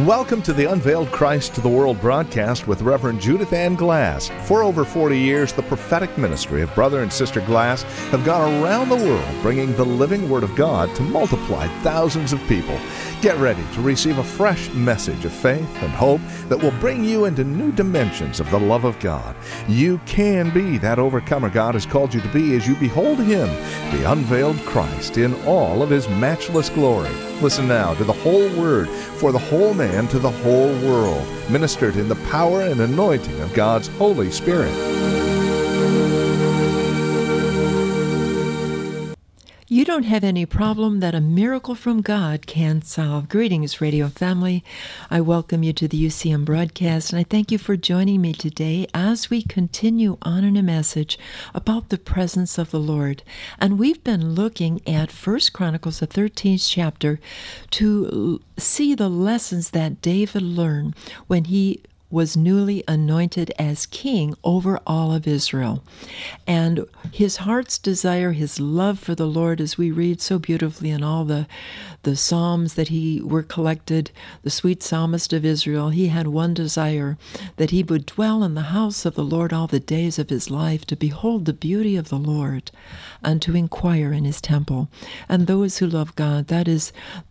Welcome to the Unveiled Christ to the World broadcast with Reverend Judith Ann Glass. For over 40 years, the prophetic ministry of Brother and Sister Glass have gone around the world bringing the living Word of God to multiply thousands of people. Get ready to receive a fresh message of faith and hope that will bring you into new dimensions of the love of God. You can be that overcomer God has called you to be as you behold Him, the unveiled Christ, in all of His matchless glory. Listen now to the whole Word for the whole man to the whole world, ministered in the power and anointing of God's Holy Spirit. You don't have any problem that a miracle from God can't solve. Greetings, radio family. I welcome you to the UCM broadcast, and I thank you for joining me today as we continue on in a message about the presence of the Lord. And we've been looking at 1 Chronicles, the 13th chapter, to see the lessons that David learned when he was newly anointed as king over all of Israel. And his heart's desire, his love for the Lord, as we read so beautifully in all the psalms that were collected, the sweet psalmist of Israel, he had one desire, that he would dwell in the house of the Lord all the days of his life, to behold the beauty of the Lord and to inquire in his temple. And those who love God, that's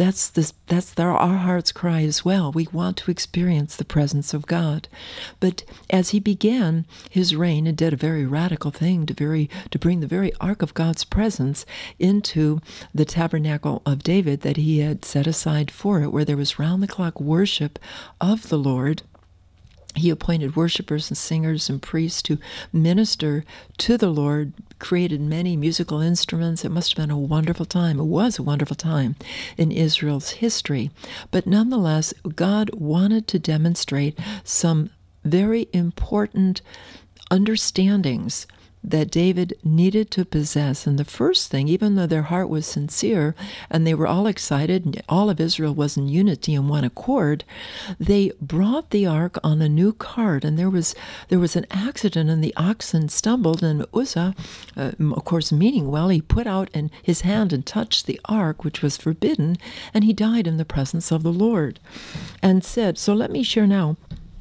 our heart's cry as well. We want to experience the presence of God. But as he began his reign and did a very radical thing to bring the very ark of God's presence into the tabernacle of David that he had set aside for it, where there was round-the-clock worship of the Lord. He appointed worshipers and singers and priests to minister to the Lord, created many musical instruments. It must have been a wonderful time. It was a wonderful time in Israel's history. But nonetheless, God wanted to demonstrate some very important understandings that David needed to possess. And the first thing, even though their heart was sincere and they were all excited, and all of Israel was in unity and one accord, they brought the ark on a new cart, and there was an accident, and the oxen stumbled, and Uzzah, of course meaning well, he put out his hand and touched the ark, which was forbidden, and he died in the presence of the Lord. And said, so let me share now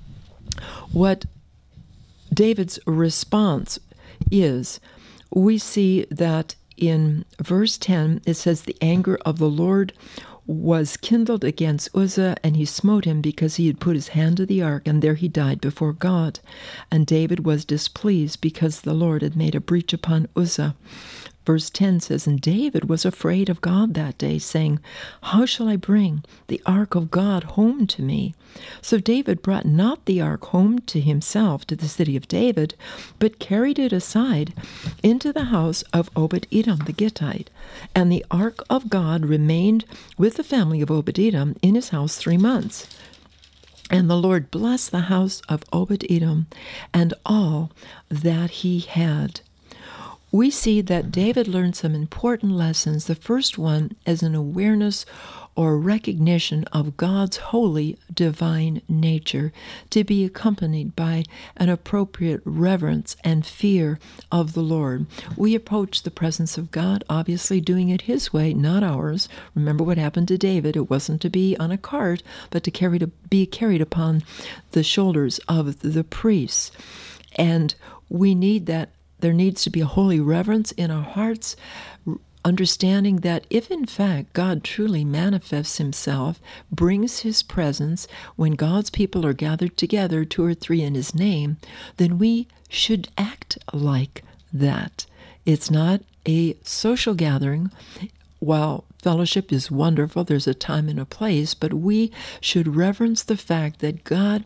what David's response is. We see that in verse 10, it says, the anger of the Lord was kindled against Uzzah, and he smote him because he had put his hand to the ark, and there he died before God. And David was displeased because the Lord had made a breach upon Uzzah. Verse 10 says, and David was afraid of God that day, saying, how shall I bring the ark of God home to me? So David brought not the ark home to himself, to the city of David, but carried it aside into the house of Obed-Edom the Gittite. And the ark of God remained with the family of Obed-Edom in his house 3 months. And the Lord blessed the house of Obed-Edom and all that he had. We see that David learned some important lessons. The first one is an awareness or recognition of God's holy, divine nature, to be accompanied by an appropriate reverence and fear of the Lord. We approach the presence of God, obviously doing it His way, not ours. Remember what happened to David. It wasn't to be on a cart, but to be carried upon the shoulders of the priests. And we need that. There needs to be a holy reverence in our hearts, understanding that if in fact God truly manifests Himself, brings His presence, when God's people are gathered together, 2 or 3 in His name, then we should act like that. It's not a social gathering. While fellowship is wonderful, there's a time and a place, but we should reverence the fact that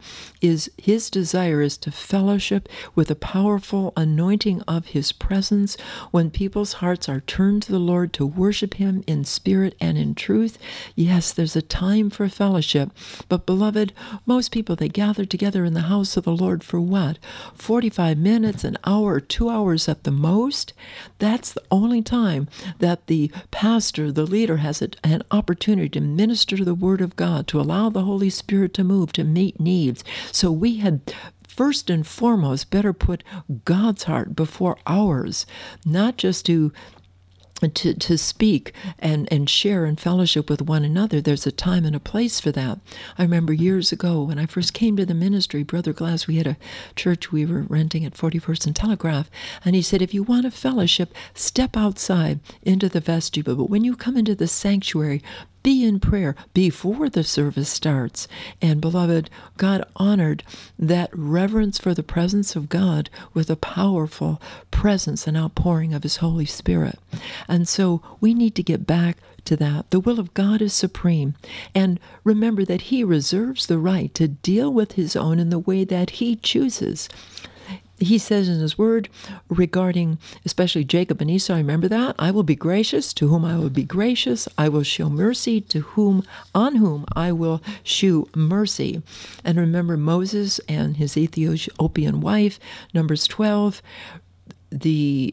His desire is to fellowship with a powerful anointing of His presence. When people's hearts are turned to the Lord to worship Him in spirit and in truth, yes, there's a time for fellowship. But beloved, most people, they gather together in the house of the Lord for what? 45 minutes, an hour, 2 hours at the most? That's the only time that the pastor, the leader, has an opportunity to minister the Word of God, to allow the Holy Spirit to move, to meet needs. So we had first and foremost better put God's heart before ours, not just to to speak and share and fellowship with one another. There's a time and a place for that. I remember years ago when I first came to the ministry, Brother Glass, we had a church we were renting at 41st and Telegraph, and he said, if you want a fellowship, step outside into the vestibule, but when you come into the sanctuary, be in prayer before the service starts. And beloved, God honored that reverence for the presence of God with a powerful presence and outpouring of His Holy Spirit. And so we need to get back to that. The will of God is supreme. And remember that He reserves the right to deal with His own in the way that He chooses. He says in His word regarding especially Jacob and Esau, remember that? I will be gracious to whom I will be gracious. I will show mercy to on whom I will shew mercy. And remember Moses and his Ethiopian wife, Numbers 12, the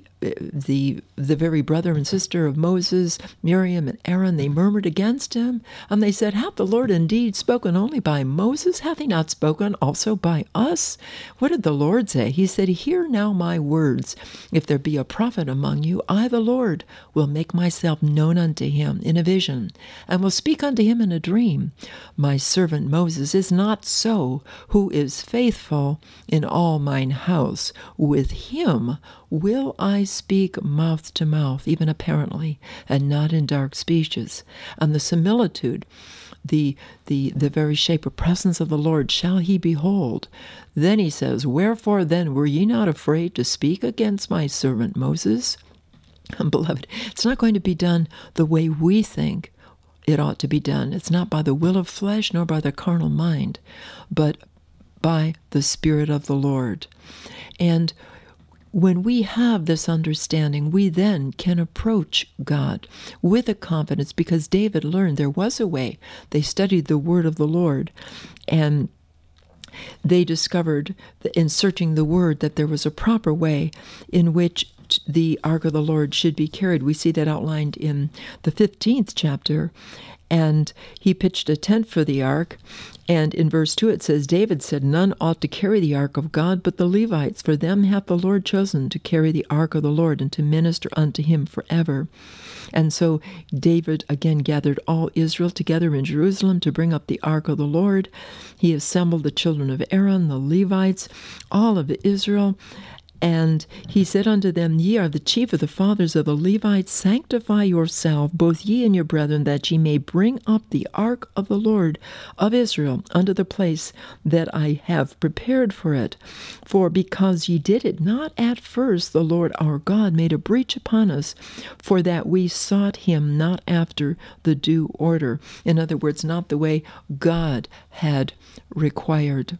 very brother and sister of Moses, Miriam and Aaron, they murmured against him, and they said, hath the Lord indeed spoken only by Moses? Hath he not spoken also by us? What did the Lord say? He said, hear now my words. If there be a prophet among you, I, the Lord, will make myself known unto him in a vision, and will speak unto him in a dream. My servant Moses is not so, who is faithful in all mine house. With him will I speak mouth to mouth, even apparently, and not in dark speeches. And the similitude, the very shape or presence of the Lord shall he behold. Then he says, wherefore then were ye not afraid to speak against my servant Moses? And beloved, it's not going to be done the way we think it ought to be done. It's not by the will of flesh nor by the carnal mind, but by the Spirit of the Lord. And when we have this understanding, we then can approach God with a confidence, because David learned there was a way. They studied the word of the Lord, and they discovered in searching the word that there was a proper way in which the ark of the Lord should be carried. We see that outlined in the 15th chapter. And he pitched a tent for the ark. And in verse 2 it says, David said, none ought to carry the ark of God but the Levites, for them hath the Lord chosen to carry the ark of the Lord and to minister unto him forever. And so David again gathered all Israel together in Jerusalem to bring up the ark of the Lord. He assembled the children of Aaron, the Levites, all of Israel. And he said unto them, ye are the chief of the fathers of the Levites. Sanctify yourself, both ye and your brethren, that ye may bring up the ark of the Lord of Israel unto the place that I have prepared for it. For because ye did it not at first, the Lord our God made a breach upon us, for that we sought him not after the due order. In other words, not the way God had required.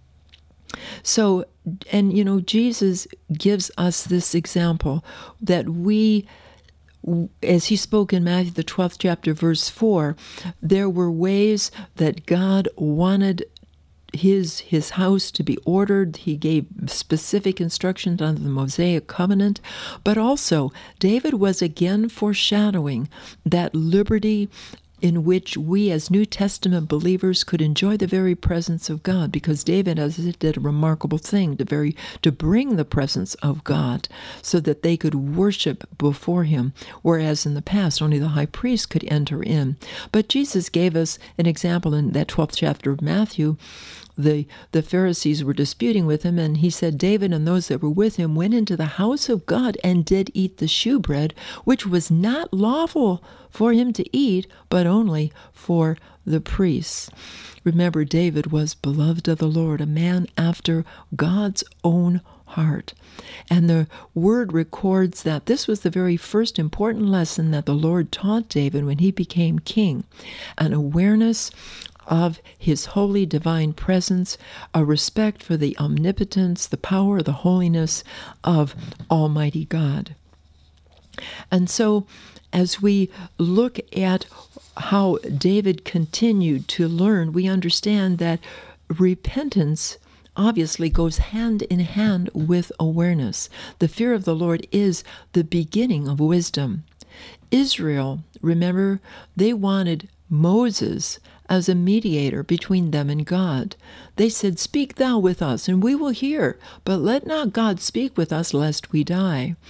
So, and Jesus gives us this example that we, as he spoke in Matthew the 12th chapter, verse 4, there were ways that God wanted his house to be ordered. He gave specific instructions under the Mosaic covenant, but also David was again foreshadowing that liberty in which we as New Testament believers could enjoy the very presence of God, because David, as it did a remarkable thing to bring the presence of God so that they could worship before him, whereas in the past only the high priest could enter in. But Jesus gave us an example in that 12th chapter of Matthew. The Pharisees were disputing with him, and he said, David and those that were with him went into the house of God and did eat the shewbread, which was not lawful for him to eat, but only for the priests. Remember, David was beloved of the Lord, a man after God's own heart. And the word records that this was the very first important lesson that the Lord taught David when he became king, an awareness of his holy divine presence, a respect for the omnipotence, the power, the holiness of Almighty God. And so, as we look at how David continued to learn, we understand that repentance obviously goes hand in hand with awareness. The fear of the Lord is the beginning of wisdom. Israel, remember, they wanted Moses as a mediator between them and God. They said, speak thou with us, and we will hear, but let not God speak with us, lest we die.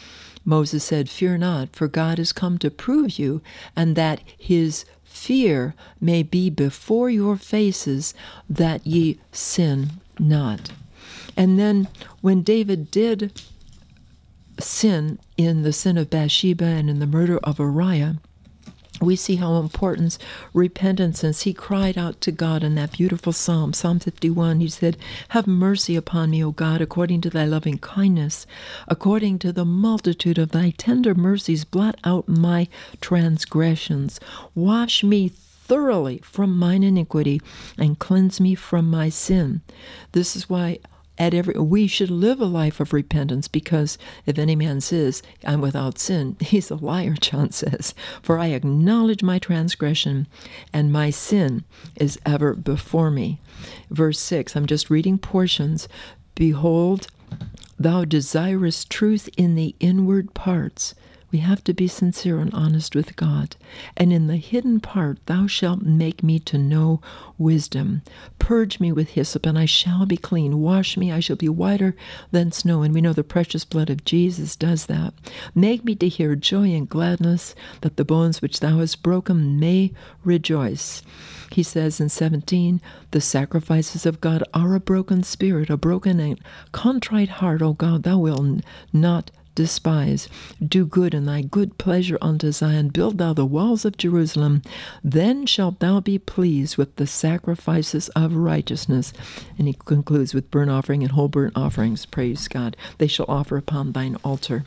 Moses said, "Fear not, for God is come to prove you, and that his fear may be before your faces, that ye sin not." And then when David did sin in the sin of Bathsheba and in the murder of Uriah, we see how important repentance is. He cried out to God in that beautiful psalm, Psalm 51. He said, "Have mercy upon me, O God, according to thy loving kindness. According to the multitude of thy tender mercies, blot out my transgressions. Wash me thoroughly from mine iniquity, and cleanse me from my sin." This is why we should live a life of repentance, because if any man says, "I'm without sin," he's a liar, John says. "For I acknowledge my transgression, and my sin is ever before me." Verse 6, I'm just reading portions. "Behold, thou desirest truth in the inward parts." We have to be sincere and honest with God. "And in the hidden part thou shalt make me to know wisdom. Purge me with hyssop, and I shall be clean. Wash me, I shall be whiter than snow." And we know the precious blood of Jesus does that. "Make me to hear joy and gladness, that the bones which thou hast broken may rejoice." He says in 17, "The sacrifices of God are a broken spirit, a broken and contrite heart, O God, thou wilt not despise. Do good in thy good pleasure unto Zion. Build thou the walls of Jerusalem. Then shalt thou be pleased with the sacrifices of righteousness." And he concludes with burnt offering and whole burnt offerings. Praise God. "They shall offer upon thine altar."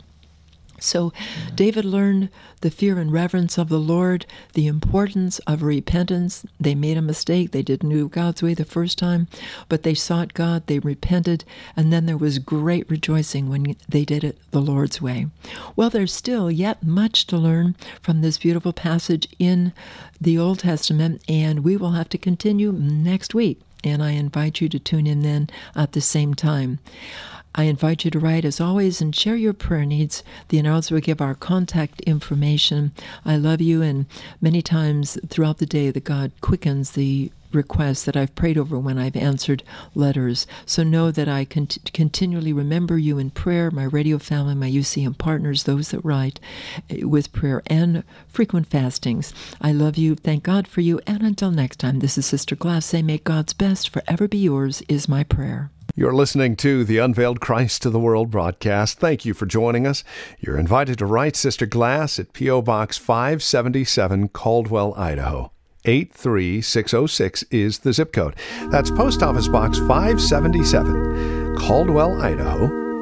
So David learned the fear and reverence of the Lord, the importance of repentance. They made a mistake. They didn't do God's way the first time, but they sought God, they repented, and then there was great rejoicing when they did it the Lord's way. Well, there's still yet much to learn from this beautiful passage in the Old Testament, and we will have to continue next week. And I invite you to tune in then at the same time. I invite you to write, as always, and share your prayer needs. The announcer will give our contact information. I love you, and many times throughout the day that God quickens the requests that I've prayed over when I've answered letters. So know that I continually remember you in prayer, my radio family, my UCM partners, those that write, with prayer and frequent fastings. I love you, thank God for you, and until next time, this is Sister Glass saying, may God's best forever be yours is my prayer. You're listening to the Unveiled Christ to the World broadcast. Thank you for joining us. You're invited to write Sister Glass at P.O. Box 577, Caldwell, Idaho. 83606 is the zip code. That's Post Office Box 577, Caldwell, Idaho.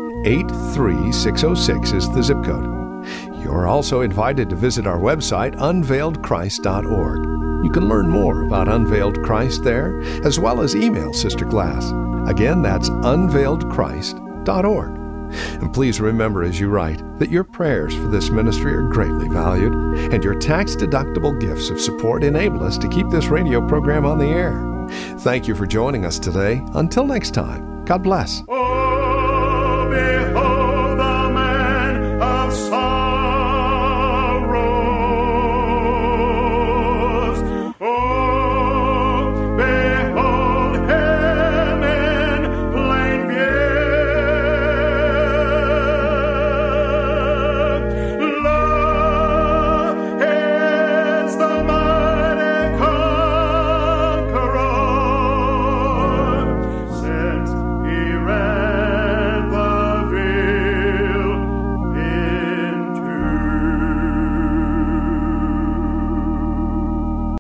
83606 is the zip code. You're also invited to visit our website, unveiledchrist.org. You can learn more about Unveiled Christ there, as well as email Sister Glass. Again, that's unveiledchrist.org. And please remember as you write that your prayers for this ministry are greatly valued, and your tax-deductible gifts of support enable us to keep this radio program on the air. Thank you for joining us today. Until next time, God bless.